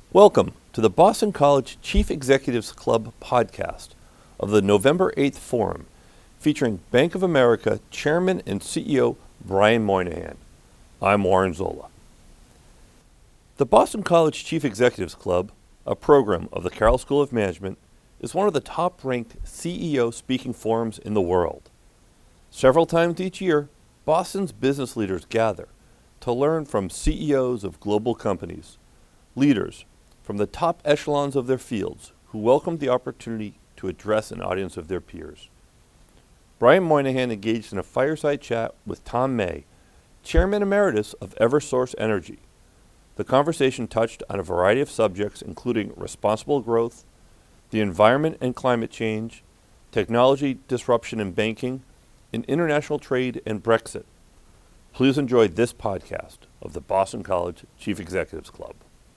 Welcome to the Boston College Chief Executives Club podcast of the November 8th Forum, featuring Bank of America Chairman and CEO Brian Moynihan. I'm Warren Zola. The Boston College Chief Executives Club, a program of the Carroll School of Management, is one of the top-ranked CEO speaking forums in the world. Several times each year, Boston's business leaders gather to learn from CEOs of global companies, leaders from the top echelons of their fields who welcomed the opportunity to address an audience of their peers. Brian Moynihan engaged in a fireside chat with Tom May, Chairman Emeritus of Eversource Energy. The conversation touched on a variety of subjects including responsible growth, the environment and climate change, technology disruption in banking, and international trade and Brexit. Please enjoy this podcast of the Boston College Chief Executives Club.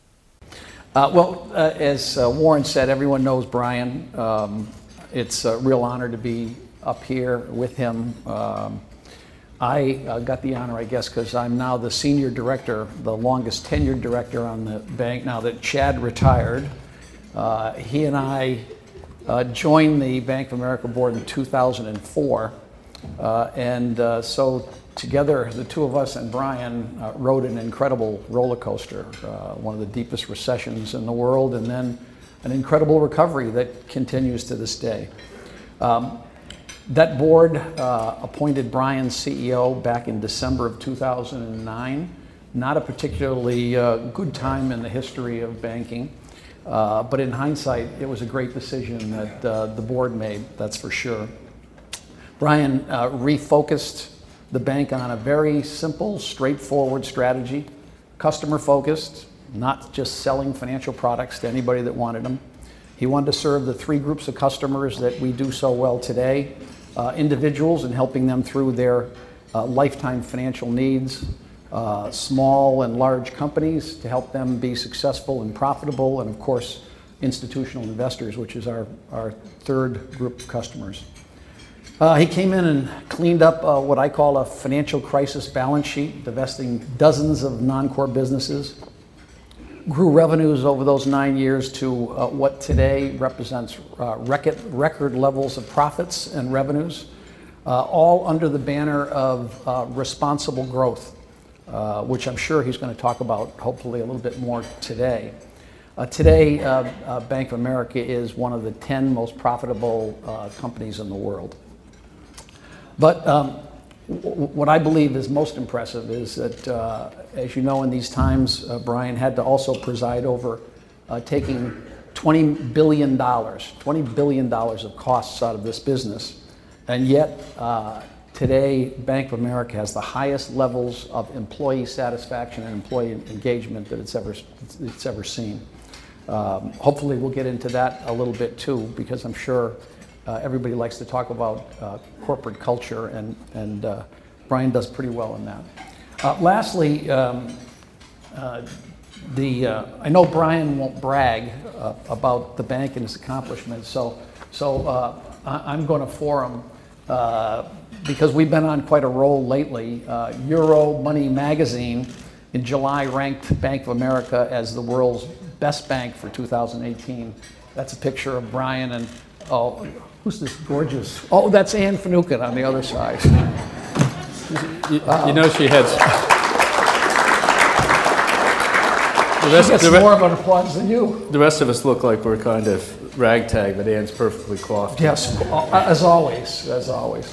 As Warren said, everyone knows Brian. It's a real honor to be up here with him. I got the honor, I guess, because I'm now the senior director, the longest tenured director on the bank now that Chad retired. He and I joined the Bank of America board in 2004. So together, the two of us and Brian rode an incredible roller coaster, one of the deepest recessions in the world, and then an incredible recovery that continues to this day. That board appointed Brian CEO back in December of 2009. Not a particularly good time in the history of banking, but in hindsight, it was a great decision that the board made, that's for sure. Brian refocused the bank on a very simple, straightforward strategy, customer-focused, not just selling financial products to anybody that wanted them. He wanted to serve the three groups of customers that we do so well today, individuals and helping them through their lifetime financial needs, small and large companies to help them be successful and profitable, and of course, institutional investors, which is our third group of customers. He came in and cleaned up what I call a financial crisis balance sheet, divesting dozens of non-core businesses, grew revenues over those 9 years to what today represents record levels of profits and revenues, all under the banner of responsible growth, which I'm sure he's going to talk about hopefully a little bit more today. Today, Bank of America is one of the 10 most profitable companies in the world. But what I believe is most impressive is that, as you know, in these times, Brian had to also preside over taking $20 billion of costs out of this business. And yet, today, Bank of America has the highest levels of employee satisfaction and employee engagement that it's ever seen. Hopefully, we'll get into that a little bit too, because I'm sure everybody likes to talk about corporate culture, and Brian does pretty well in that. Lastly, I know Brian won't brag about the bank and its accomplishments, so I'm going to for him because we've been on quite a roll lately. Euromoney magazine in July ranked Bank of America as the world's best bank for 2018. That's a picture of Brian and who's this gorgeous? Oh, that's Anne Finucane on the other side. You know she had. She gets more of an applause than you. The rest of us look like we're kind of ragtag, but Anne's perfectly coiffed. Yes, as always, as always.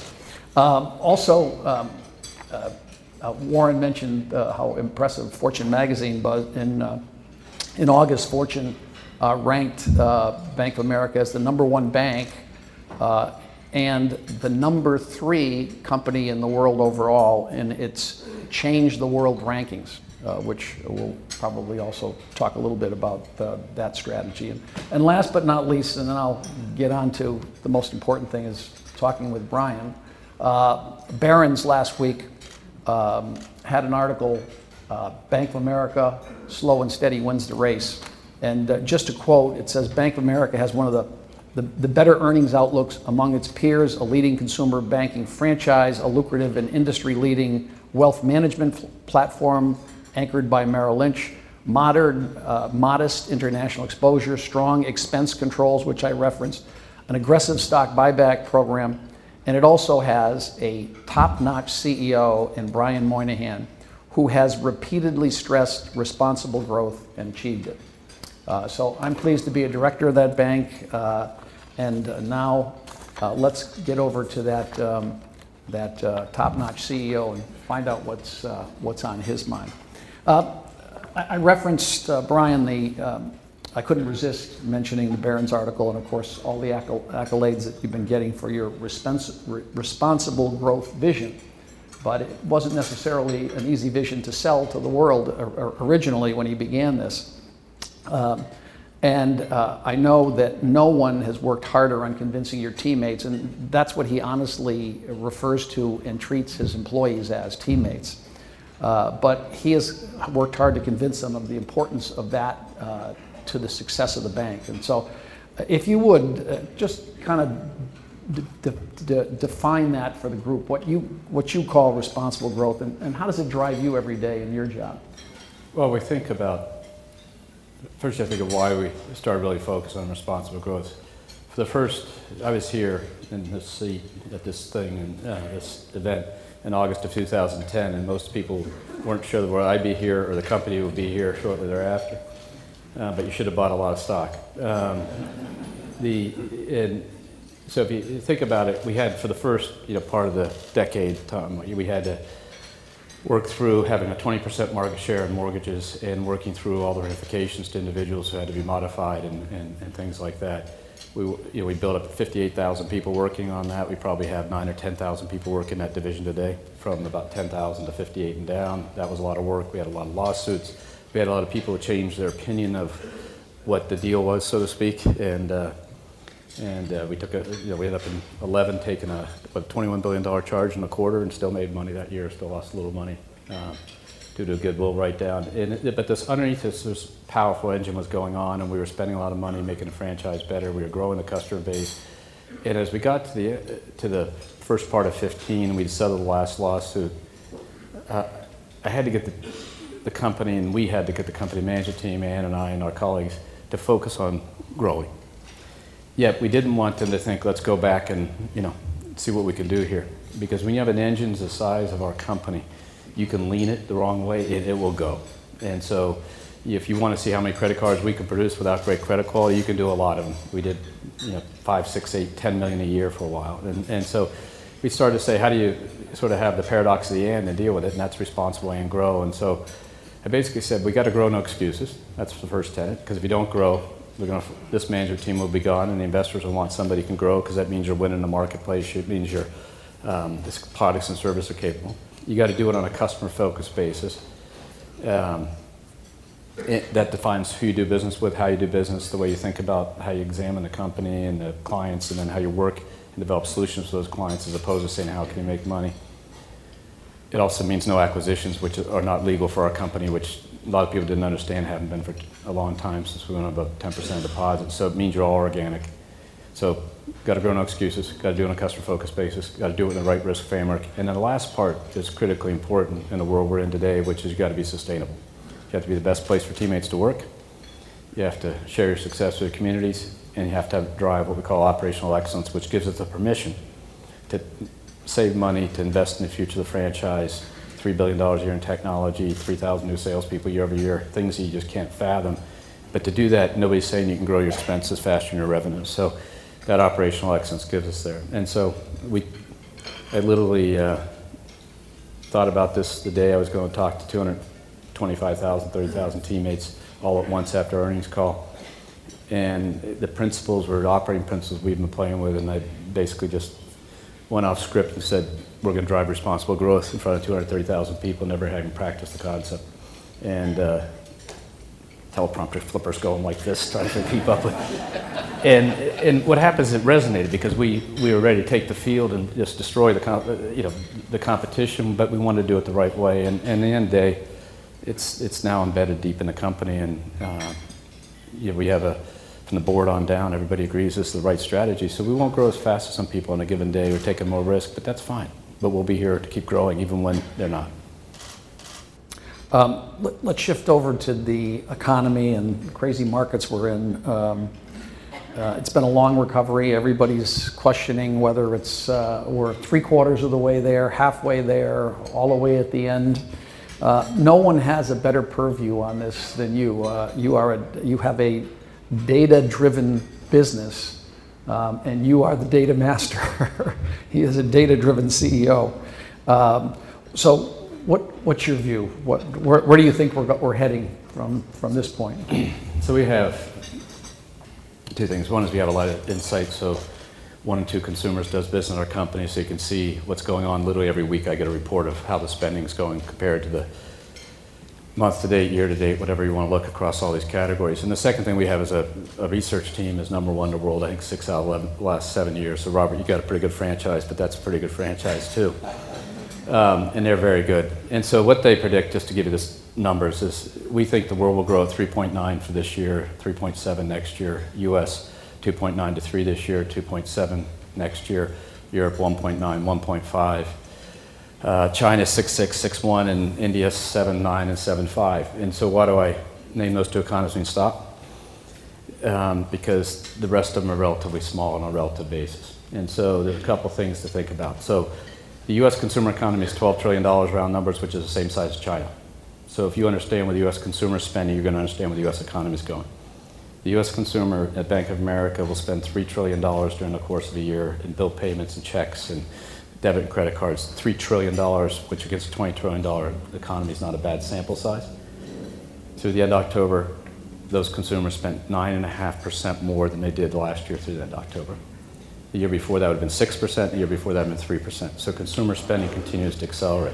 Warren mentioned how impressive Fortune magazine was. In August, Fortune ranked Bank of America as the #1 bank and the #3 company in the world overall, and it's changed the world rankings, which we'll probably also talk a little bit about that strategy. And last but not least, and then I'll get on to the most important thing, is talking with Brian. Barron's last week had an article, Bank of America, slow and steady wins the race. And just to quote, it says, Bank of America has one of the better earnings outlooks among its peers, a leading consumer banking franchise, a lucrative and industry-leading wealth management platform anchored by Merrill Lynch, modest international exposure, strong expense controls, which I referenced, an aggressive stock buyback program, and it also has a top-notch CEO in Brian Moynihan, who has repeatedly stressed responsible growth and achieved it. So I'm pleased to be a director of that bank, and now let's get over to that top-notch CEO and find out what's on his mind. I referenced, Brian, I couldn't resist mentioning the Barron's article and, of course, all the accolades that you've been getting for your responsible growth vision. But it wasn't necessarily an easy vision to sell to the world originally when he began this. I know that no one has worked harder on convincing your teammates, and that's what he honestly refers to and treats his employees as, teammates. But he has worked hard to convince them of the importance of that to the success of the bank. And so if you would just kind of define that for the group, what you call responsible growth, and how does it drive you every day in your job? Well, we think about, first you have to think of why we started really focus on responsible growth. For the first, I was here in this seat at this thing, and this event in August of 2010, and most people weren't sure whether I'd be here or the company would be here shortly thereafter. But you should have bought a lot of stock. So if you think about it, we had for the first part of the decade, Tom, we had to work through having a 20% market share in mortgages and working through all the ramifications to individuals who had to be modified and things like that. We built up 58,000 people working on that. We probably have 9,000 or 10,000 people working that division today, from about 10,000 to 58 and down. That was a lot of work. We had a lot of lawsuits. We had a lot of people who changed their opinion of what the deal was, so to speak, and we took we ended up in 11 taking a $21 billion charge in a quarter, and still made money that year. Still lost a little money due to a goodwill write-down. But underneath this powerful engine was going on, and we were spending a lot of money making the franchise better. We were growing the customer base, and as we got to the first part of 15, we'd settled the last lawsuit. I had to get the company, and we had to get the company management team, Ann and I and our colleagues, to focus on growing. Yet we didn't want them to think, let's go back and see what we can do here. Because when you have an engine the size of our company, you can lean it the wrong way, it will go. And so if you want to see how many credit cards we can produce without great credit quality, you can do a lot of them. We did 5, 6, 8, 10 million a year for a while. And so we started to say, how do you sort of have the paradox of the and deal with it, and that's responsible and grow. And so I basically said, we got to grow, no excuses. That's the first tenet, because if you don't grow, this management team will be gone, and the investors will want somebody who can grow, because that means you're winning the marketplace. It means your products and services are capable. You got to do it on a customer-focused basis. That defines who you do business with, how you do business, the way you think about how you examine the company and the clients, and then how you work and develop solutions for those clients, as opposed to saying, how can you make money? It also means no acquisitions, which are not legal for our company, which a lot of people didn't understand, haven't been for a long time since we went above 10% deposits. So it means you're all organic. So got to grow, no excuses. Got to do it on a customer-focused basis. Got to do it in the right risk framework. And then the last part is critically important in the world we're in today, which is you got to be sustainable. You have to be the best place for teammates to work. You have to share your success with your communities, and you have to drive what we call operational excellence, which gives us the permission to save money, to invest in the future of the franchise, $3 billion a year in technology, 3,000 new salespeople year over year, things that you just can't fathom. But to do that, nobody's saying you can grow your expenses faster than your revenues. So that operational excellence gives us there. And so I literally thought about this the day I was going to talk to 225,000, 30,000 teammates all at once after our earnings call. And the principles were operating principles we've been playing with, and I basically just went off script and said, we're going to drive responsible growth in front of 230,000 people, never having practiced the concept. And teleprompter flippers going like this, trying to keep up with. And what happens is it resonated, because we were ready to take the field and just destroy the competition, but we wanted to do it the right way. And at the end of the day, it's now embedded deep in the company, and we have from the board on down, everybody agrees this is the right strategy. So we won't grow as fast as some people on a given day. We're taking more risk, but that's fine. But we'll be here to keep growing even when they're not. Let's shift over to the economy and crazy markets we're in. It's been a long recovery. Everybody's questioning whether it's we're 3/4 of the way there, halfway there, all the way at the end. No one has a better purview on this than you. You have a data-driven business, and you are the data master. He is a data-driven CEO. So, what's your view? Where do you think we're heading from this point? So we have two things. One is we have a lot of insight. So 1 in 2 consumers does business in our company, so you can see what's going on. Literally every week I get a report of how the spending is going compared to the month to date, year to date, whatever you want to look across all these categories. And the second thing we have is a research team is #1 in the world, I think 6 out of the last 7 years. So Robert, you got a pretty good franchise, but that's a pretty good franchise too. And they're very good. And so what they predict, just to give you this numbers, is we think the world will grow at 3.9 for this year, 3.7 next year. US 2.9 to 3 this year, 2.7 next year. Europe 1.9, 1.5. China 6.6, 6.1, and India 7.9 and 7.5. And so why do I name those two economies and stop? Because the rest of them are relatively small on a relative basis. And so there's a couple things to think about. So the U.S. consumer economy is $12 trillion round numbers, which is the same size as China. So if you understand where the U.S. consumer is spending, you're going to understand where the U.S. economy is going. The U.S. consumer at Bank of America will spend $3 trillion during the course of a year in bill payments and checks and debit and credit cards. $3 trillion, which against a $20 trillion economy is not a bad sample size. Through the end of October, those consumers spent 9.5% more than they did last year through the end of October. The year before that would have been 6%, the year before that would have been 3%. So consumer spending continues to accelerate.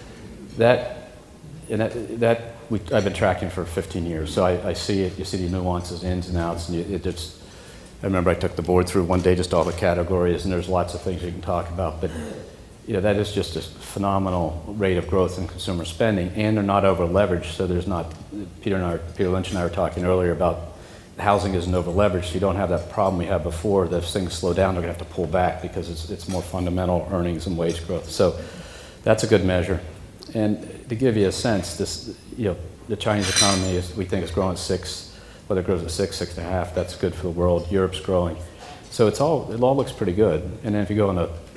I've been tracking for 15 years, so I see it. You see the nuances, ins and outs, and I remember I took the board through one day just all the categories, and there's lots of things you can talk about, but that is just a phenomenal rate of growth in consumer spending, and they're not over leveraged, so there's not, Peter Lynch and I were talking earlier about housing isn't over leveraged, so you don't have that problem we had before. That if things slow down, they're going to have to pull back because it's more fundamental earnings and wage growth. So that's a good measure. And to give you a sense, the Chinese economy we think is growing at 6, whether it grows at 6, 6.5, that's good for the world. Europe's growing. So it all looks pretty good. And then if you go on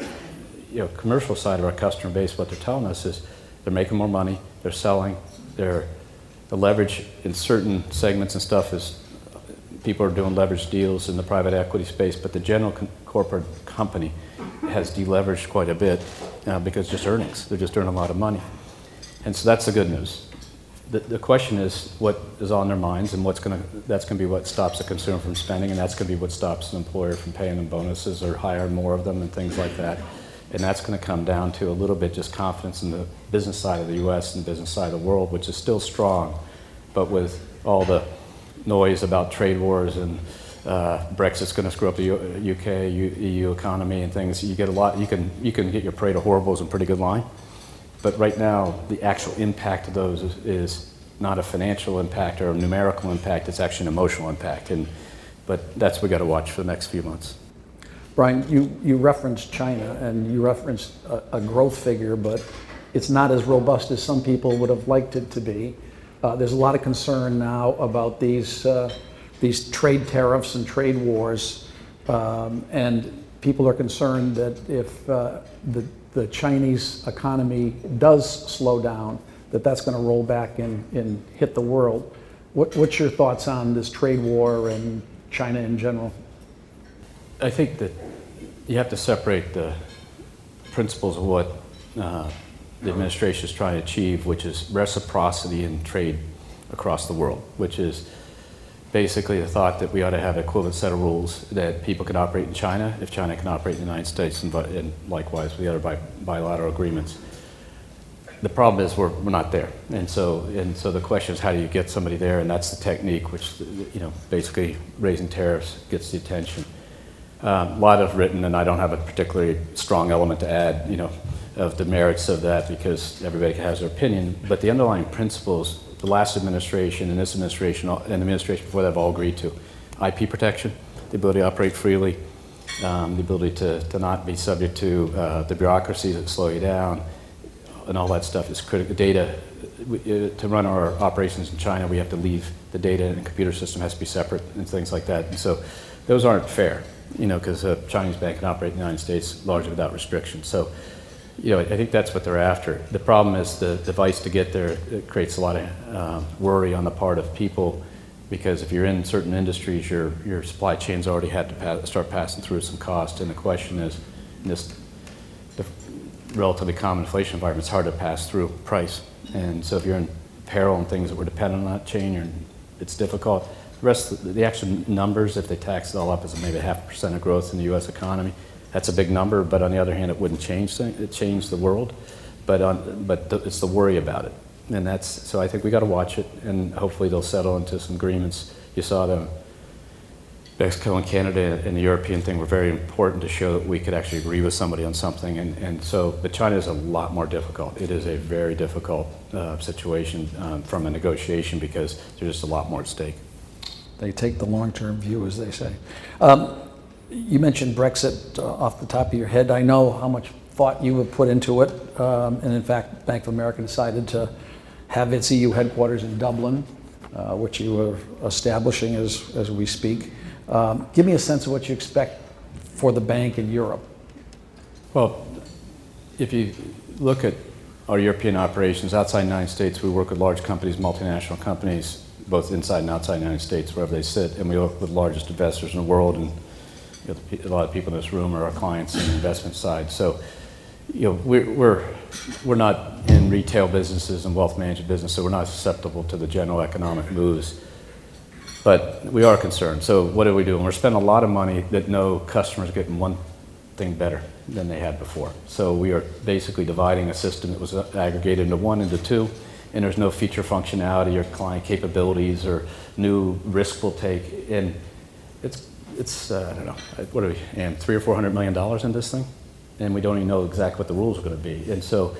the commercial side of our customer base, what they're telling us is they're making more money, they're selling, the leverage in certain segments and stuff is people are doing leverage deals in the private equity space, but the general corporate company has deleveraged quite a bit because just earnings. They're just earning a lot of money. And so that's the good news. The question is what is on their minds, and that's going to be what stops the consumer from spending, and that's going to be what stops an employer from paying them bonuses or hiring more of them and things like that. And that's going to come down to a little bit just confidence in the business side of the U.S. and the business side of the world, which is still strong, but with all the noise about trade wars and Brexit's going to screw up the UK, EU economy and things. You get a lot. You can get your parade of horribles in pretty good line, but right now the actual impact of those is not a financial impact or a numerical impact. It's actually an emotional impact, but that's what we got to watch for the next few months. Brian, you referenced China and you referenced a growth figure, but it's not as robust as some people would have liked it to be. There's a lot of concern now about these trade tariffs and trade wars, and people are concerned that if the Chinese economy does slow down, that's going to roll back and hit the world. What's your thoughts on this trade war and China in general? I think that you have to separate the principles of what the administration is trying to achieve, which is reciprocity in trade across the world, which is basically the thought that we ought to have an equivalent set of rules that people can operate in China if China can operate in the United States, and likewise with the other bilateral agreements. The problem is we're not there, and so the question is how do you get somebody there, and that's the technique, which basically raising tariffs gets the attention. A lot of written, and I don't have a particularly strong element to add, of the merits of that because everybody has their opinion. But the underlying principles, the last administration and this administration and the administration before that have all agreed to: IP protection, the ability to operate freely, the ability to not be subject to the bureaucracies that slow you down, and all that stuff is critical. Data, to run our operations in China, we have to leave the data, and the computer system has to be separate and things like that. And so those aren't fair, because a Chinese bank can operate in the United States largely without restrictions. So, I think that's what they're after. The problem is the device to get there, it creates a lot of worry on the part of people, because if you're in certain industries, your supply chain's already had to start passing through some cost. And the question is, in this relatively common inflation environment, it's hard to pass through price. And so if you're in apparel and things that were dependent on that chain, it's difficult. The rest, the actual numbers, if they tax it all up, is maybe 0.5% of growth in the U.S. economy. That's a big number, but on the other hand, it wouldn't change things. It changed the world, but it's the worry about it, and so I think we got to watch it, and hopefully they'll settle into some agreements. You saw the Mexico and Canada and the European thing were very important to show that we could actually agree with somebody on something, but China is a lot more difficult. It is a very difficult situation from a negotiation, because there's just a lot more at stake. They take the long-term view, as they say. You mentioned Brexit off the top of your head. I know how much thought you have put into it, and in fact, Bank of America decided to have its EU headquarters in Dublin, which you are establishing as we speak. Give me a sense of what you expect for the bank in Europe. Well, if you look at our European operations outside the United States, we work with large companies, multinational companies, both inside and outside the United States, wherever they sit, and we work with the largest investors in the world, and a lot of people in this room are our clients on the investment side. So, we're not in retail businesses and wealth management business, so we're not susceptible to the general economic moves. But we are concerned. So what are we doing? We're spending a lot of money that no customers are getting one thing better than they had before. So we are basically dividing a system that was aggregated into one into two, and there's no feature functionality or client capabilities or new risk we'll take. And it's I don't know, what are we, and $300 or $400 million in this thing? And we don't even know exactly what the rules are going to be. And so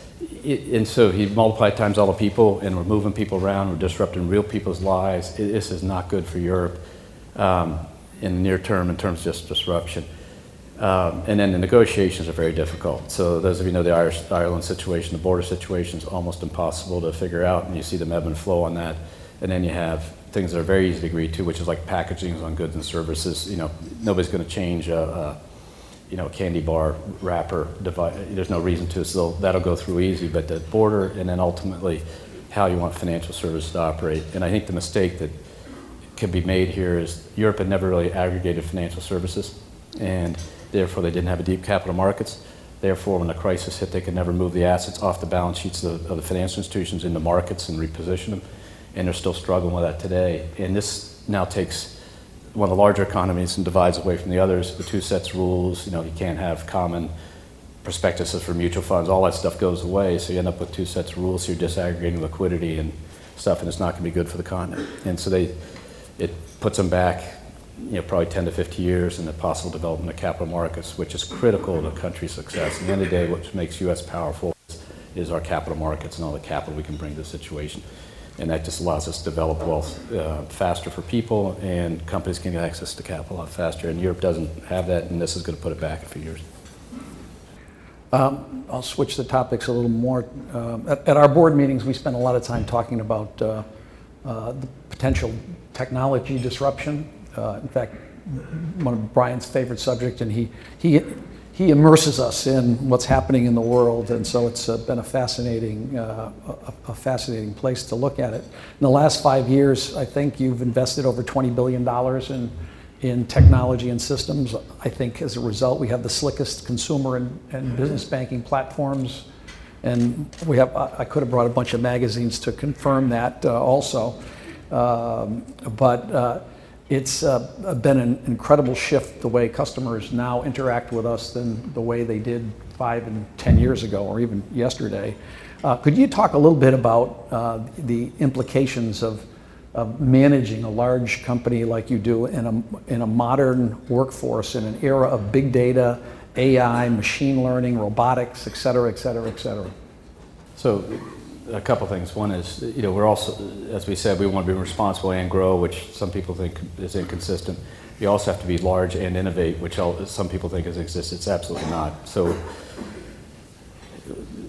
he multiplied times all the people, and we're moving people around, we're disrupting real people's lives. This is not good for Europe in the near term in terms of just disruption. And then the negotiations are very difficult. So those of you know the Ireland situation, the border situation is almost impossible to figure out, and you see the ebb and flow on that. And then you have things that are very easy to agree to, which is like packaging on goods and services. Nobody's going to change a candy bar wrapper device. There's no reason to, so that'll go through easy. But the border, and then ultimately how you want financial services to operate. And I think the mistake that can be made here is Europe had never really aggregated financial services, and therefore they didn't have a deep capital markets. Therefore, when the crisis hit, they could never move the assets off the balance sheets of the financial institutions into markets and reposition them. And they're still struggling with that today. And this now takes one of the larger economies and divides away from the others. The two sets of rules, you can't have common prospectuses for mutual funds. All that stuff goes away, so you end up with two sets of rules. So you're disaggregating liquidity and stuff, and it's not going to be good for the continent. And so it puts them back, probably 10 to 50 years in the possible development of capital markets, which is critical to a country's success. At the end of the day, what makes U.S. powerful is our capital markets and all the capital we can bring to the situation. And that just allows us to develop wealth faster for people, and companies can get access to capital a lot faster. And Europe doesn't have that, and this is going to put it back a few years. I'll switch the topics a little more. At our board meetings, we spend a lot of time talking about the potential technology disruption. In fact, one of Brian's favorite subjects, and he immerses us in what's happening in the world, and so it's been a fascinating place to look at it. In the last 5 years, I think you've invested over $20 billion in technology and systems. I think as a result, we have the slickest consumer and business banking platforms, and I could have brought a bunch of magazines to confirm that also, but it's been an incredible shift the way customers now interact with us than the way they did 5 and 10 years ago, or even yesterday. Could you talk a little bit about the implications of managing a large company like you do in a modern workforce in an era of big data, AI, machine learning, robotics, et cetera, et cetera, et cetera? So a couple things. One is, we're also, as we said, we want to be responsible and grow, which some people think is inconsistent. We also have to be large and innovate, which some people think is exists. It's absolutely not. So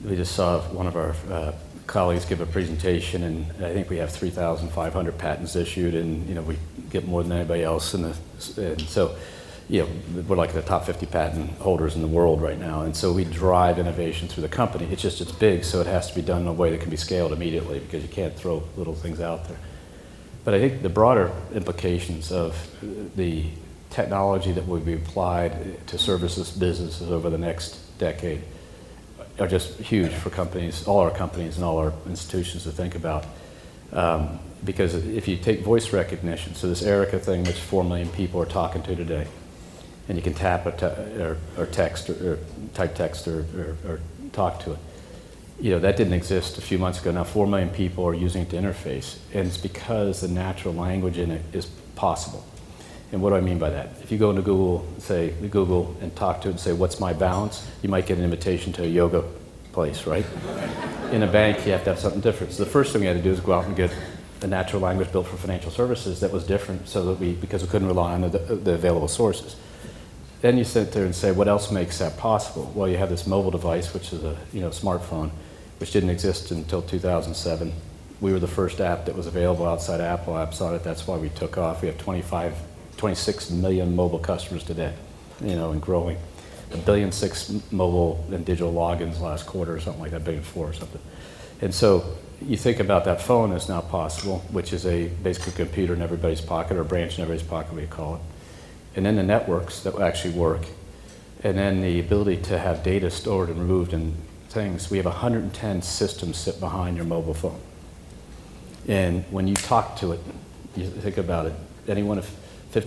we just saw one of our colleagues give a presentation, and I think we have 3,500 patents issued, and we get more than anybody else. And so, we're like the top 50 patent holders in the world right now. And so we drive innovation through the company. It's big, so it has to be done in a way that can be scaled immediately, because you can't throw little things out there. But I think the broader implications of the technology that will be applied to services businesses over the next decade are just huge for companies, all our companies and all our institutions to think about. Because if you take voice recognition, so this Erica thing, which 4 million people are talking to today, and you can tap or text or type text or talk to it. That didn't exist a few months ago. Now 4 million people are using it to interface, and it's because the natural language in it is possible. And what do I mean by that? If you go into Google and talk to it and say, what's my balance? You might get an invitation to a yoga place, right? In a bank, you have to have something different. So the first thing we had to do is go out and get a natural language built for financial services that was different, so that because we couldn't rely on the available sources. Then you sit there and say, what else makes that possible? Well, you have this mobile device, which is a smartphone, which didn't exist until 2007. We were the first app that was available outside Apple apps on it. That's why we took off. We have 26 million mobile customers today, and growing. 1.6 billion mobile and digital logins last quarter, or something like that, 1.4 billion or something. And so you think about that phone is now possible, which is basically a computer in everybody's pocket, or a branch in everybody's pocket, we call it. And then the networks that actually work. And then the ability to have data stored and removed in things. We have 110 systems sit behind your mobile phone. And when you talk to it, you think about it, any one of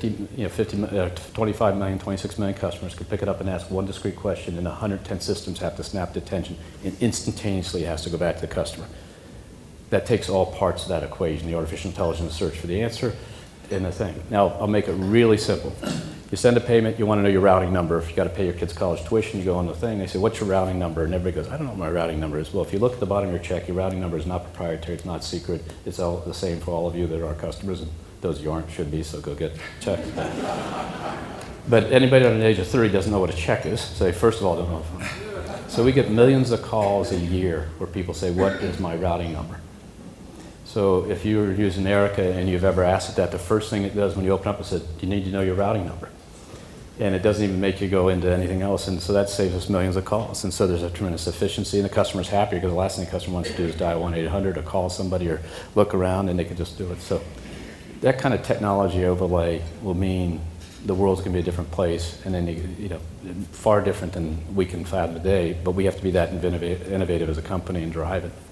25 million, 26 million customers could pick it up and ask one discrete question, and 110 systems have to snap to attention, and instantaneously has to go back to the customer. That takes all parts of that equation, the artificial intelligence search for the answer, and the thing. Now, I'll make it really simple. You send a payment, you want to know your routing number. If you got to pay your kid's college tuition, you go on the thing, they say, what's your routing number? And everybody goes, I don't know what my routing number is. Well, if you look at the bottom of your check, your routing number is not proprietary, it's not secret. It's all the same for all of you that are our customers, and those of you aren't should be, so go get checked. But anybody under the age of 30 doesn't know what a check is, so they first of all don't know. So we get millions of calls a year where people say, what is my routing number? So if you're using Erica and you've ever asked it that, the first thing it does when you open up is that you need to know your routing number. And it doesn't even make you go into anything else, and so that saves us millions of calls. And so there's a tremendous efficiency, and the customer's happy, because the last thing the customer wants to do is dial 1-800 or call somebody or look around, and they can just do it. So that kind of technology overlay will mean the world's going to be a different place, and then far different than we can fathom today, but we have to be that innovative as a company and drive it.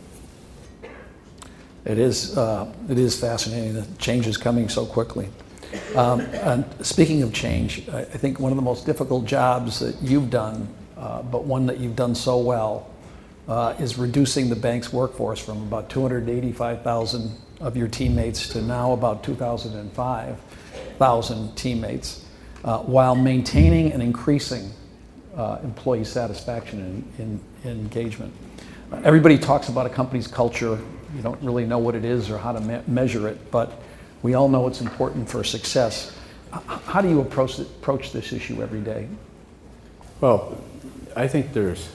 It is fascinating. The change is coming so quickly. And speaking of change, I think one of the most difficult jobs that you've done, but one that you've done so well, is reducing the bank's workforce from about 285,000 of your teammates to now about 2,005,000 teammates, while maintaining and increasing employee satisfaction and engagement. Everybody talks about a company's culture. You don't really know what it is or how to measure it, but we all know it's important for success. How do you approach this issue every day? Well, I think there's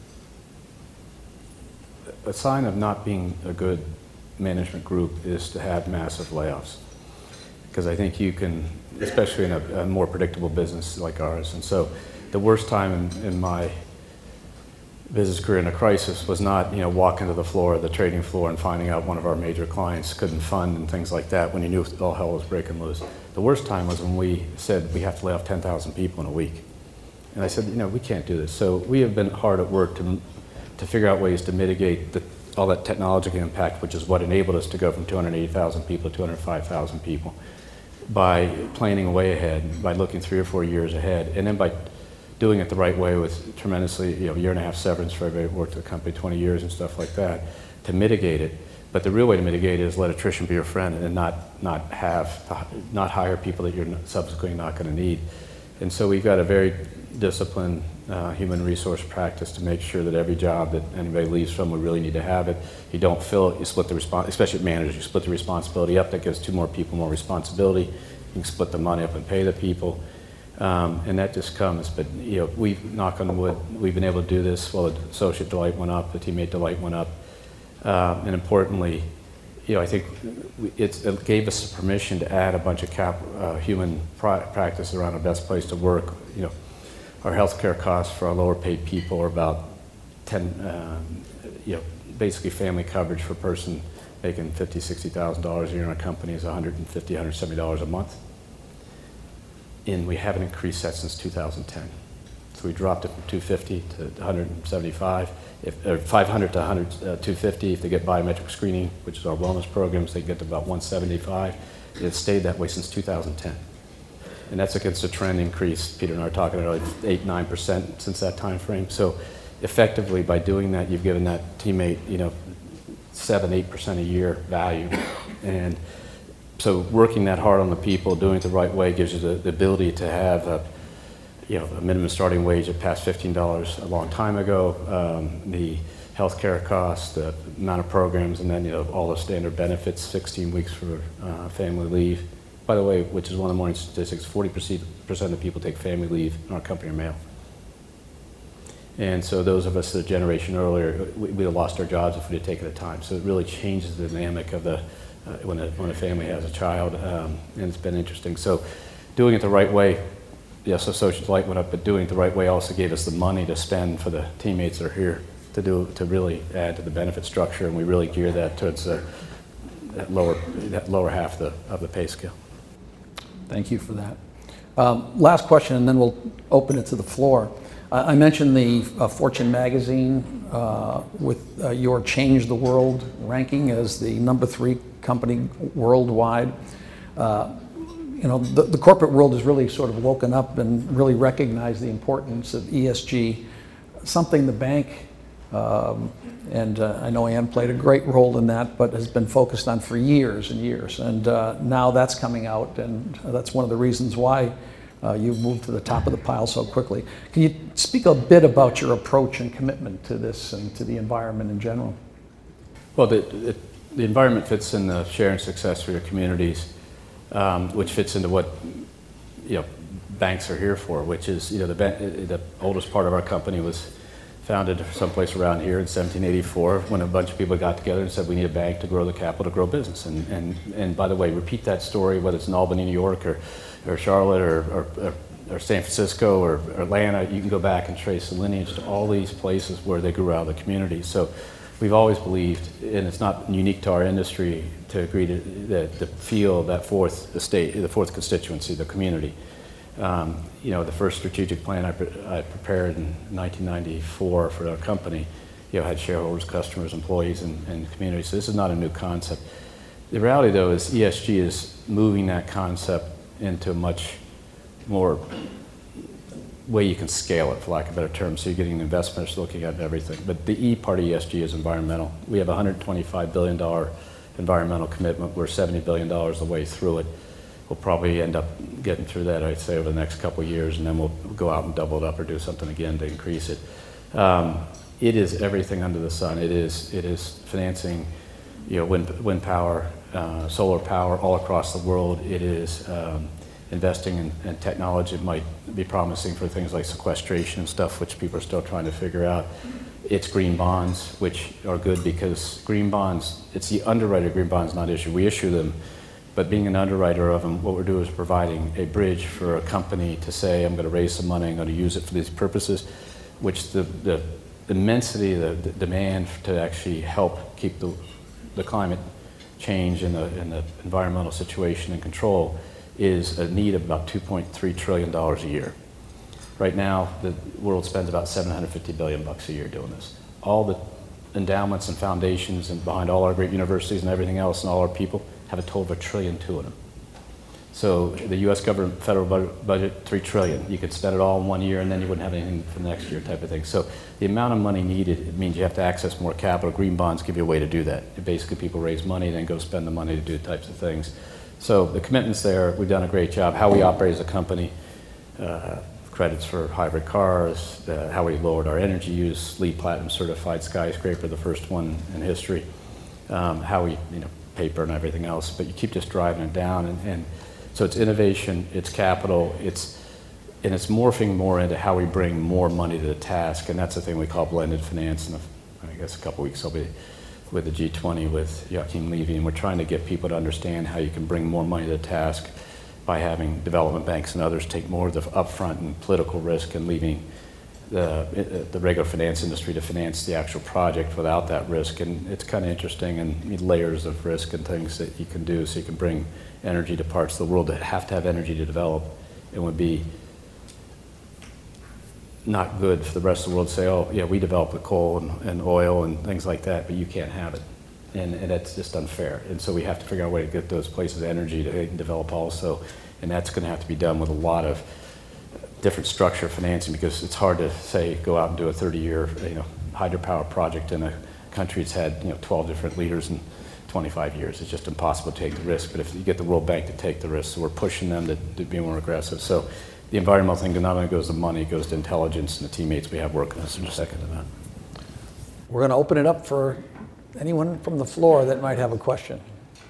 a sign of not being a good management group is to have massive layoffs. Because I think you can, especially in a more predictable business like ours. And so the worst time in my business career in a crisis was not, walking to the floor, the trading floor, and finding out one of our major clients couldn't fund and things like that when you knew all hell was breaking loose. The worst time was when we said we have to lay off 10,000 people in a week. And I said, we can't do this. So we have been hard at work to figure out ways to mitigate all that technological impact, which is what enabled us to go from 280,000 people to 205,000 people, by planning way ahead, by looking 3 or 4 years ahead, and then by doing it the right way with tremendously, year and a half severance for everybody who worked at the company 20 years and stuff like that, to mitigate it. But the real way to mitigate it is let attrition be your friend, and not hire people that you're subsequently not going to need. And so we've got a very disciplined human resource practice to make sure that every job that anybody leaves from, we really need to have it. You don't fill it, you split the especially managers, you split the responsibility up. That gives 2 more people more responsibility. You can split the money up and pay the people. And that just comes, but we, knock on wood, we've been able to do this while the associate delight went up, the teammate delight went up, and importantly, I think it gave us the permission to add a bunch of human practice around our best place to work. Our healthcare costs for our lower paid people are about 10, basically family coverage for a person making $50,000, $60,000 a year in a company is $150, $170 a month. And we haven't increased that since 2010. So we dropped it from 250 to 175, or 500 to 250 if they get biometric screening, which is our wellness programs, they get to about 175. It's stayed that way since 2010. And that's against a trend increase. Peter and I are talking about 8-9% since that time frame. So effectively, by doing that, you've given that teammate, 7-8% a year value. And so working that hard on the people, doing it the right way, gives you the ability to have a minimum starting wage that passed $15 a long time ago, the healthcare costs, the amount of programs, and then all the standard benefits, 16 weeks for family leave. By the way, which is one of the morning statistics, 40% of people take family leave in our company are male. And so those of us that generation earlier, we would have lost our jobs if we had taken the time. So it really changes the dynamic of the when a family has a child, and it's been interesting. So doing it the right way, yes, associate delight went up, but doing it the right way also gave us the money to spend for the teammates that are here to really add to the benefit structure, and we really gear that towards that lower half of the pay scale. Thank you for that. Last question, and then we'll open it to the floor. I mentioned the Fortune magazine with your Change the World ranking as the #3 company worldwide. The corporate world has really sort of woken up and really recognized the importance of ESG, something the bank, and I know Ann played a great role in that, but has been focused on for years and years. And now that's coming out, and that's one of the reasons why you've moved to the top of the pile so quickly. Can you speak a bit about your approach and commitment to this and to the environment in general? Well, the environment fits in the share and success for your communities, which fits into what banks are here for, which is the oldest part of our company was founded someplace around here in 1784 when a bunch of people got together and said we need a bank to grow the capital to grow business. And by the way, repeat that story whether it's in Albany, New York, or Charlotte, or San Francisco, or Atlanta. You can go back and trace the lineage to all these places where they grew out of the community. So we've always believed, and it's not unique to our industry, to agree to feel that fourth estate, the fourth constituency, the community. The first strategic plan I prepared in 1994 for our company, had shareholders, customers, employees, and community. So this is not a new concept. The reality, though, is ESG is moving that concept into a much more way you can scale it, for lack of a better term. So you're getting investors looking at everything. But the E part of ESG is environmental. We have a $125 billion environmental commitment. We're $70 billion the way through it. We'll probably end up getting through that, I'd say, over the next couple of years, and then we'll go out and double it up or do something again to increase it. It is everything under the sun. It is financing, wind power, solar power all across the world. It is investing in technology that might be promising for things like sequestration and stuff, which people are still trying to figure out. It's green bonds, which are good because green bonds, it's the underwriter of green bonds, not issue. We issue them, but being an underwriter of them, what we're doing is providing a bridge for a company to say, I'm going to raise some money, I'm going to use it for these purposes, which the immensity, the demand to actually help keep the climate change and the environmental situation in control is a need of about $2.3 trillion a year. Right now, the world spends about $750 billion a year doing this. All the endowments and foundations and behind all our great universities and everything else and all our people have a total of $1.2 trillion in them. So the U.S. government federal budget, $3 trillion. You could spend it all in 1 year and then you wouldn't have anything for the next year type of thing. So the amount of money needed, it means you have to access more capital. Green bonds give you a way to do that. Basically, people raise money and then go spend the money to do types of things. So the commitment's there. We've done a great job. How we operate as a company, credits for hybrid cars, how we lowered our energy use, LEED Platinum certified skyscraper, the first one in history, how we, paper and everything else, but you keep just driving it down. And so it's innovation, it's capital, it's and it's morphing more into how we bring more money to the task, and that's the thing we call blended finance. And I guess a couple weeks I'll be with the G20 with Joachim Levy, and we're trying to get people to understand how you can bring more money to the task by having development banks and others take more of the upfront and political risk and leaving the regular finance industry to finance the actual project without that risk. And it's kind of interesting, and layers of risk and things that you can do, so you can bring energy to parts of the world that have to have energy to develop. It would be not good for the rest of the world to say, oh yeah, we develop the coal and oil and things like that, but you can't have it. And that's just unfair. And so we have to figure out a way to get those places energy to develop also. And that's going to have to be done with a lot of different structure financing, because it's hard to say go out and do a 30-year hydropower project in a country that's had 12 different leaders in 25 years. It's just impossible to take the risk. But if you get the World Bank to take the risk, so we're pushing them to be more aggressive. So the environmental thing not only goes to money, it goes to intelligence and the teammates we have working with us in a second to that. We're going to open it up for anyone from the floor that might have a question.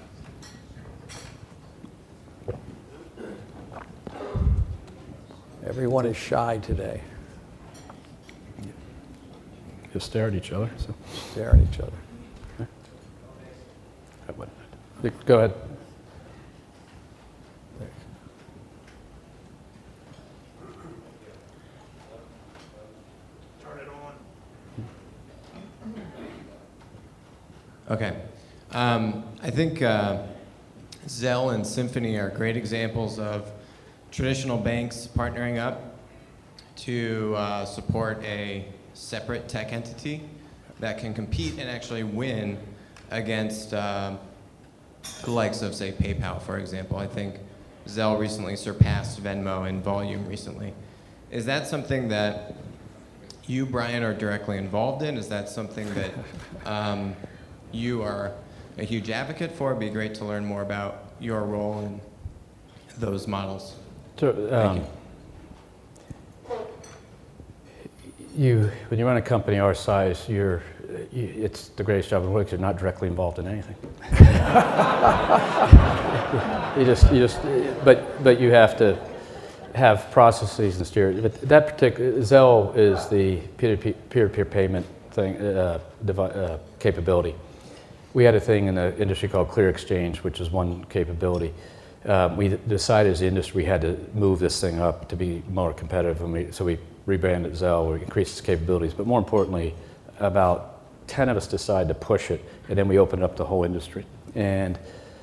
Everyone is shy today. Just stare at each other. So. Stare at each other. Okay. Go ahead. Okay. I think Zelle and Symphony are great examples of traditional banks partnering up to support a separate tech entity that can compete and actually win against the likes of, say, PayPal, for example. I think Zelle recently surpassed Venmo in volume recently. Is that something that you, Brian, are directly involved in? Is that something that you are a huge advocate for? It'd be great to learn more about your role in those models. Thank you. When you run a company our size, it's the greatest job in the world because you're not directly involved in anything. But you have to have processes and steer. But that particular Zelle is the peer-to-peer payment thing capability. We had a thing in the industry called Clear Exchange, which is one capability. We decided as the industry we had to move this thing up to be more competitive, and so we rebranded Zelle, we increased its capabilities, but more importantly, about 10 of us decided to push it, and then we opened up the whole industry. And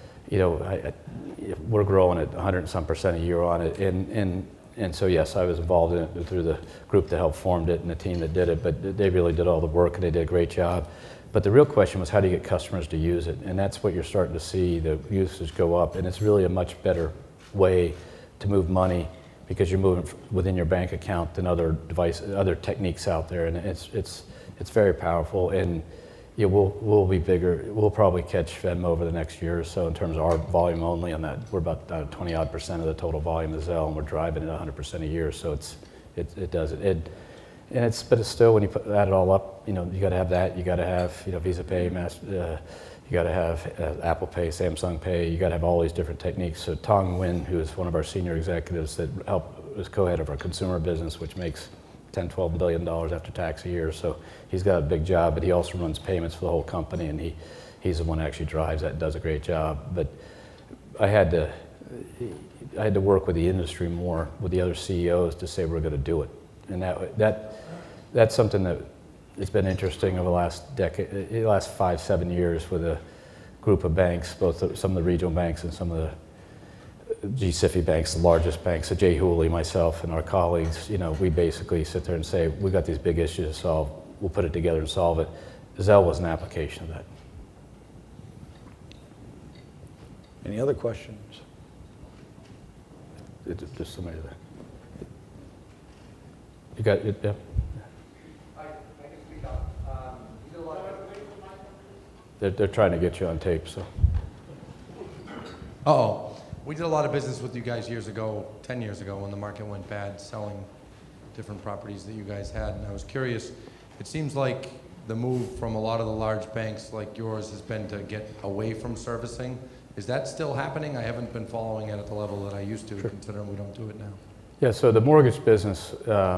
we're growing at 100 and some % a year on it, and so yes, I was involved in it through the group that helped formed it and the team that did it, but they really did all the work and they did a great job. But the real question was, how do you get customers to use it? And that's what you're starting to see, the usage go up. And it's really a much better way to move money because you're moving within your bank account than other techniques out there. And it's very powerful. And we'll be bigger. We'll probably catch Venmo over the next year or so in terms of our volume only on that. We're about 20-odd% of the total volume of Zelle, and we're driving it 100% a year. So it does it. But it's still, when you add it all up, you got to have that. You got to have Visa Pay, you got to have Apple Pay, Samsung Pay. You got to have all these different techniques. So Tong Nguyen, who is one of our senior executives that is co-head of our consumer business, which makes $10-12 billion after tax a year. So he's got a big job, but he also runs payments for the whole company, and he's the one that actually drives that and does a great job. But I had to work with the industry more, with the other CEOs, to say we're going to do it. And that's something that it's been interesting over the last decade, the last 5-7 years, with a group of banks, both some of the regional banks and some of the G-SIFI banks, the largest banks. So Jay Hooley, myself, and our colleagues, we basically sit there and say, we've got these big issues to solve. We'll put it together and solve it. Zelle was an application of that. Any other questions? Just somebody there. You got it, yeah? I can speak up. They're trying to get you on tape, so. We did a lot of business with you guys years ago, 10 years ago, when the market went bad, selling different properties that you guys had. And I was curious, it seems like the move from a lot of the large banks like yours has been to get away from servicing. Is that still happening? I haven't been following it at the level that I used to, considering we don't do it now. Yeah, so the mortgage business,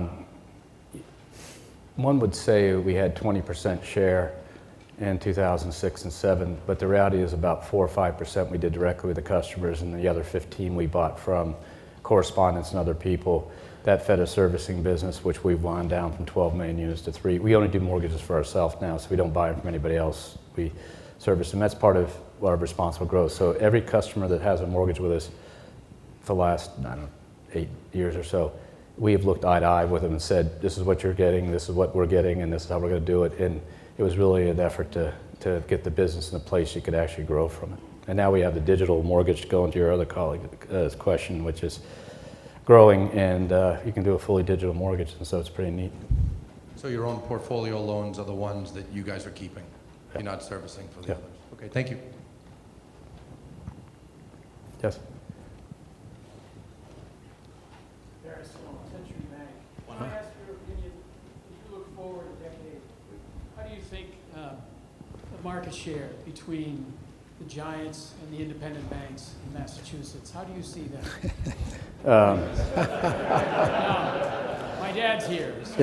one would say we had 20% share in 2006 and 7, but the reality is about 4 or 5% we did directly with the customers, and the other 15 we bought from correspondents and other people. That fed a servicing business, which we've wound down from 12 million units to 3. We only do mortgages for ourselves now, so we don't buy them from anybody else. We service them. That's part of our responsible growth. So every customer that has a mortgage with us for the last, I don't know, 8 years or so, we have looked eye to eye with them and said, this is what you're getting, this is what we're getting, and this is how we're going to do it. And it was really an effort to get the business in a place you could actually grow from it. And now we have the digital mortgage, to go into your other colleague's question, which is growing, and you can do a fully digital mortgage, and so it's pretty neat. So your own portfolio loans are the ones that you guys are keeping? You're not servicing for the others? Okay, thank you. Yes? Barry Sloan, Century Bank. When I ask your opinion, if you look forward a decade, how do you think the market share between the giants and the independent banks in Massachusetts, how do you see that? My dad's here. So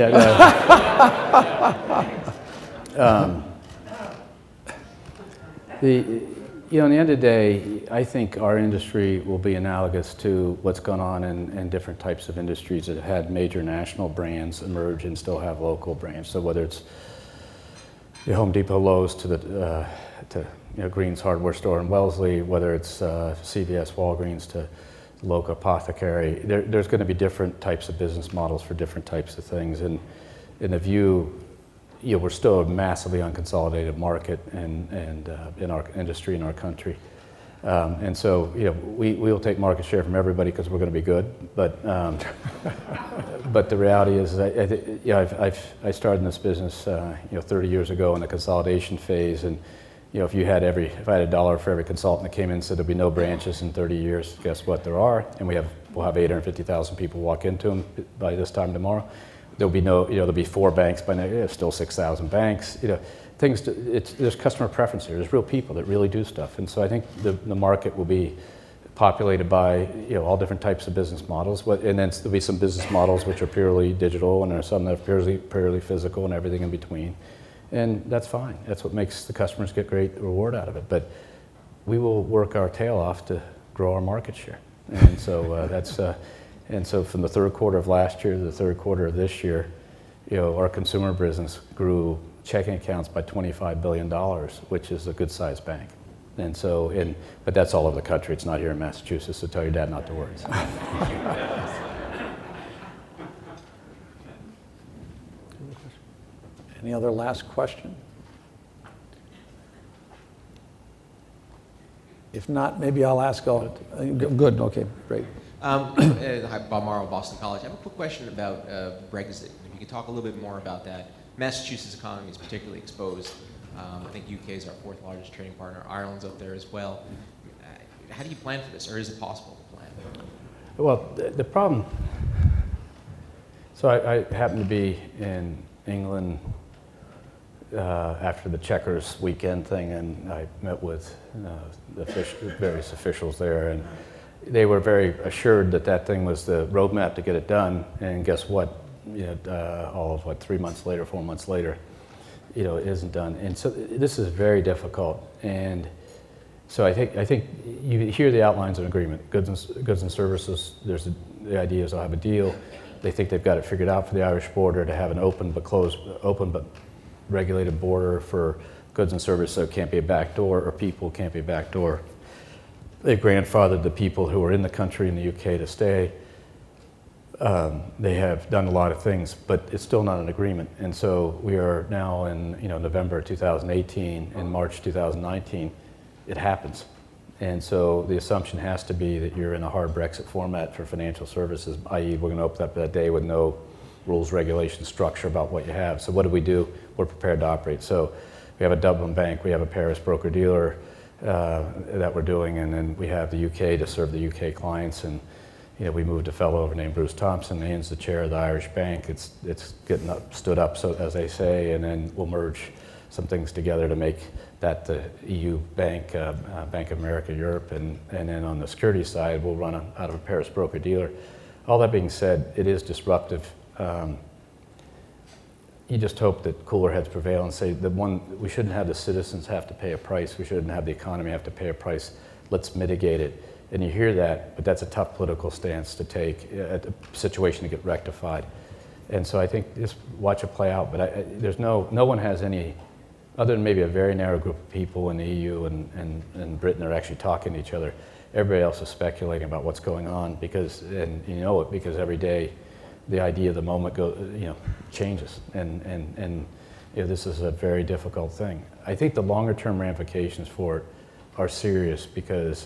in the end of the day, I think our industry will be analogous to what's gone on in different types of industries that had major national brands emerge and still have local brands. So whether it's the Home Depot, Lowe's to the Green's Hardware Store in Wellesley, whether it's CVS, Walgreens to local apothecary, there's going to be different types of business models for different types of things. And in the view, we're still a massively unconsolidated market and in our industry, in our country. And so, we will take market share from everybody because we're going to be good. But but the reality is, I started in this business, 30 years ago in the consolidation phase, and if I had $1 for every consultant that came in and said there'll be no branches in 30 years, guess what? There are, and we'll have 850,000 people walk into them by this time tomorrow. There'll be there'll be 4 banks by now. Still 6,000 banks. There's customer preference here. There's real people that really do stuff, and so I think the market will be populated by all different types of business models. And then there'll be some business models which are purely digital, and there are some that are purely physical, and everything in between. And that's fine. That's what makes the customers get great reward out of it. But we will work our tail off to grow our market share, and so that's. And so from the third quarter of last year to the third quarter of this year, our consumer business grew checking accounts by $25 billion, which is a good-sized bank. And so, but that's all over the country. It's not here in Massachusetts, so tell your dad not to worry. Any other last question? If not, maybe I'll ask. Good, okay, great. Hi, Bob Morrow, Boston College. I have a quick question about Brexit. If you could talk a little bit more about that. Massachusetts economy is particularly exposed. I think UK is our 4th largest trading partner. Ireland's up there as well. How do you plan for this, or is it possible to plan? Well, the problem. So I happened to be in England after the Chequers weekend thing, and I met with various officials there, and they were very assured that thing was the roadmap to get it done. And guess what? 3 months later, 4 months later, it isn't done. And so this is very difficult. And so I think you hear the outlines of an agreement, goods and services. The idea is they'll have a deal. They think they've got it figured out for the Irish border to have an open but regulated border for goods and services, so it can't be a back door, or people can't be a back door. They've grandfathered the people who are in the country in the UK to stay. They have done a lot of things, but it's still not an agreement. And so we are now in November 2018, in March 2019, it happens. And so the assumption has to be that you're in a hard Brexit format for financial services, i.e. we're going to open up that day with no rules, regulations, structure about what you have. So what do? We're prepared to operate. So we have a Dublin bank, we have a Paris broker-dealer that we're doing, and then we have the UK to serve the UK clients. And we moved a fellow over named Bruce Thompson. He's the chair of the Irish bank. It's getting stood up, so as they say, and then we'll merge some things together to make that the EU bank, Bank of America Europe, and then on the security side, we'll run out of a Paris broker-dealer. all that being said, it is disruptive. You just hope that cooler heads prevail and say we shouldn't have the citizens have to pay a price. We shouldn't have the economy have to pay a price. Let's mitigate it. And you hear that, but that's a tough political stance to take at a situation to get rectified. And so I think just watch it play out. But there's no one has any, other than maybe a very narrow group of people in the EU and Britain that are actually talking to each other. Everybody else is speculating about what's going on because every day the idea of the moment changes, and this is a very difficult thing. I think the longer term ramifications for it are serious because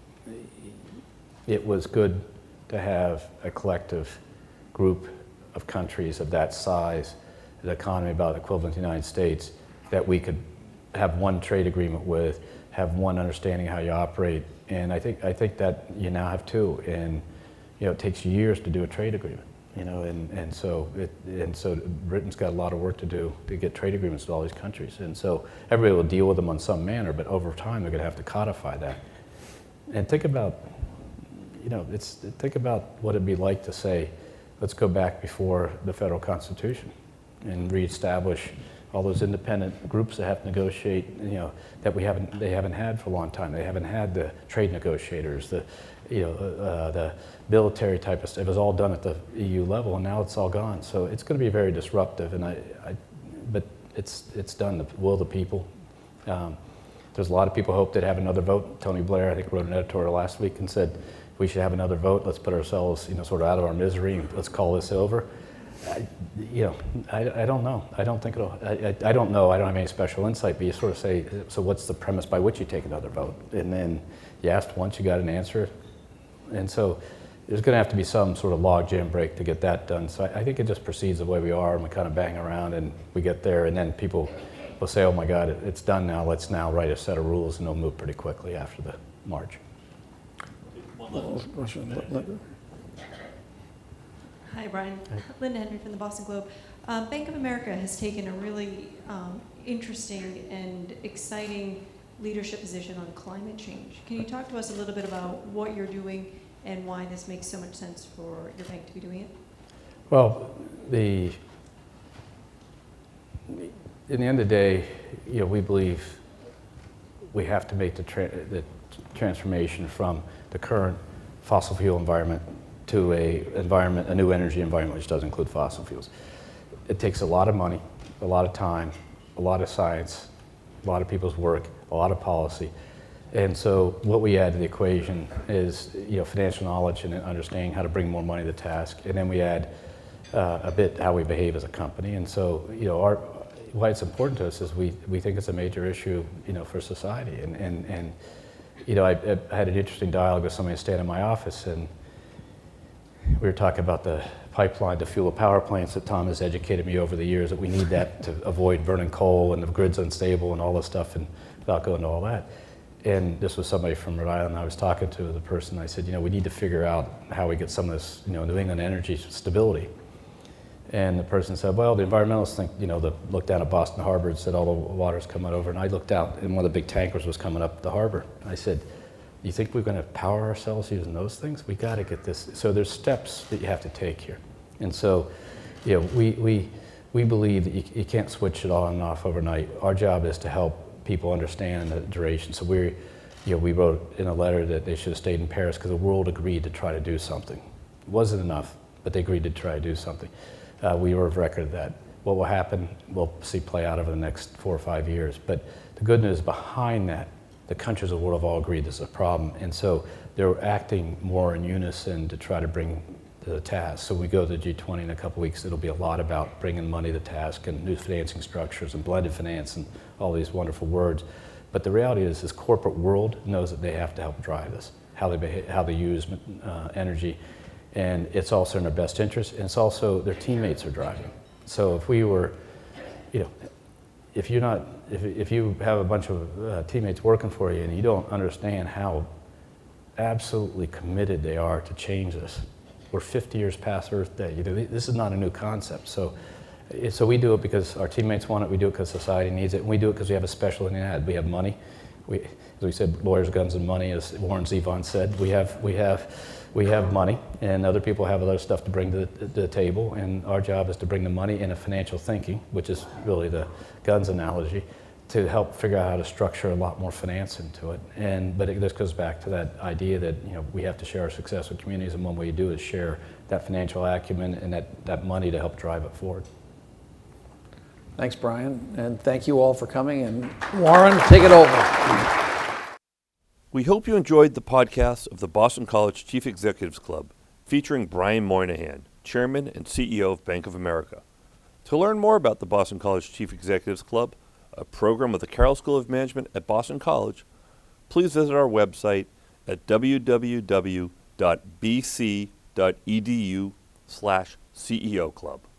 it was good to have a collective group of countries of that size, an economy about equivalent to the United States, that we could have one trade agreement with, have one understanding of how you operate, and I think that you now have two, and it takes years to do a trade agreement. And so Britain's got a lot of work to do to get trade agreements with all these countries. And so everybody will deal with them on some manner, but over time they're going to have to codify that. And think about, think about what it'd be like to say, let's go back before the federal constitution and reestablish all those independent groups that have to negotiate, that they haven't had for a long time. They haven't had the trade negotiators, the military type of stuff. It was all done at the EU level, and now it's all gone. So it's going to be very disruptive, but it's done. The will of the people. There's a lot of people hope they'd have another vote. Tony Blair, I think, wrote an editorial last week and said we should have another vote. Let's put ourselves, sort of out of our misery, and let's call this over. I don't know. I don't think it'll. I don't know. I don't have any special insight. But you sort of say, so what's the premise by which you take another vote? And then you asked once, you got an answer, and so there's going to have to be some sort of log jam break to get that done. So I think it just proceeds the way we are, and we kind of bang around, and we get there, and then people will say, "Oh my God, it's done now. Let's now write a set of rules," and they'll move pretty quickly after the March. Hi, Brian. Linda Henry from the Boston Globe. Bank of America has taken a really interesting and exciting leadership position on climate change. Can you talk to us a little bit about what you're doing and why this makes so much sense for your bank to be doing it? Well, in the end of the day, we believe we have to make the transformation from the current fossil fuel environment to a new energy environment, which does include fossil fuels. It takes a lot of money, a lot of time, a lot of science, a lot of people's work, a lot of policy. And so what we add to the equation is financial knowledge and understanding how to bring more money to the task. And then we add a bit how we behave as a company. And so why it's important to us is we think it's a major issue for society. And I had an interesting dialogue with somebody standing in my office, and we were talking about the pipeline to fuel the power plants that Tom has educated me over the years, that we need that to avoid burning coal, and the grid's unstable and all this stuff, and without going into all that. And this was somebody from Rhode Island. I was talking to the person. I said, we need to figure out how we get some of this, New England energy stability. And the person said, well, the environmentalists think, they looked down at Boston Harbor and said all the water's coming over. And I looked out, and one of the big tankers was coming up the harbor. I said, you think we're going to power ourselves using those things? We got to get this. So there's steps that you have to take here. And so, we believe that you can't switch it on and off overnight. Our job is to help people understand the duration. So we wrote in a letter that they should have stayed in Paris because the world agreed to try to do something. It wasn't enough, but they agreed to try to do something. We were of record of that. What will happen, we'll see play out over the next 4 or 5 years. But the good news behind that, the countries of the world have all agreed this is a problem. And so they're acting more in unison to try to bring the task. So we go to the G20 in a couple weeks. It'll be a lot about bringing money to task and new financing structures and blended finance and all these wonderful words. But the reality is this corporate world knows that they have to help drive this, how they use energy. And it's also in their best interest, and it's also their teammates are driving. So if we were, if you have a bunch of teammates working for you and you don't understand how absolutely committed they are to change this, we're 50 years past Earth Day. This is not a new concept. So we do it because our teammates want it. We do it because society needs it, and we do it because we have a special need. We have money. As we said, lawyers, guns, and money, as Warren Zevon said. We have we have money, and other people have other stuff to bring to the table, and our job is to bring the money into financial thinking, which is really the guns analogy, to help figure out how to structure a lot more finance into it. But this goes back to that idea that we have to share our success with communities, and one way you do is share that financial acumen and that money to help drive it forward. Thanks, Brian, and thank you all for coming. And Warren, take it over. We hope you enjoyed the podcast of the Boston College Chief Executives Club, featuring Brian Moynihan, Chairman and CEO of Bank of America. To learn more about the Boston College Chief Executives Club, a program of the Carroll School of Management at Boston College, please visit our website at www.bc.edu/CEO Club.